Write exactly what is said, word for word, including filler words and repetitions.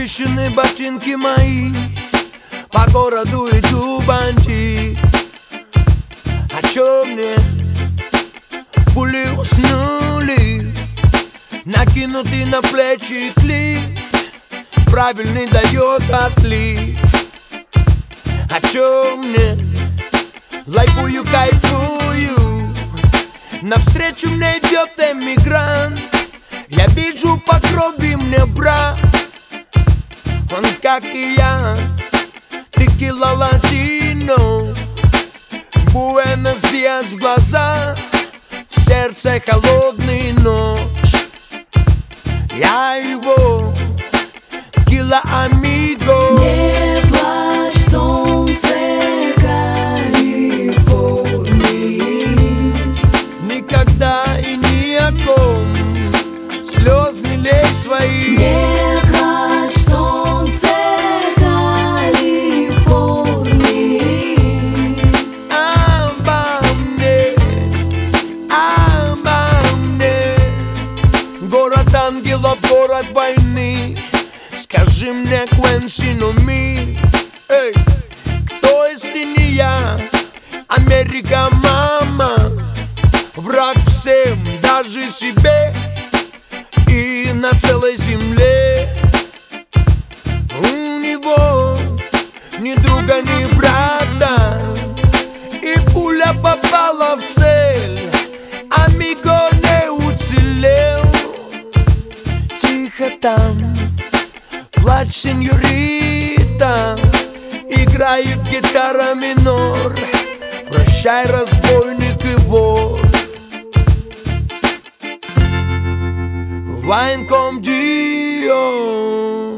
Начищены ботинки мои, по городу иду бандит. А чё мне? Пули уснули, накинутый на плечи клифт, правильный дает отлив. А чё мне? Лайфую, кайфую, навстречу мне идет эмигрант. Я вижу по крови мне брат, он как и я, текила латино. Буэнос Диас в глазах, в сердце холодный нож. Я его кила амиго. Не плачь, солнце Калифорнии. Никогда и ни о ком слез не лей свои. Не плачь, солнце Калифорнии. Обо мне, обо мне. Город ангелов, город войны. Скажи мне, Квенси, ну ми, эй, кто, если не я? Америка, мама, враг всем, даже себе и на целой земле. У него ни друга, ни брата, и пуля попала в цель, амиго не уцелел. Тихо там, плачь, сеньорита, играет гитара минор. Прощай, разбойник и вор. Вайн ком Дио.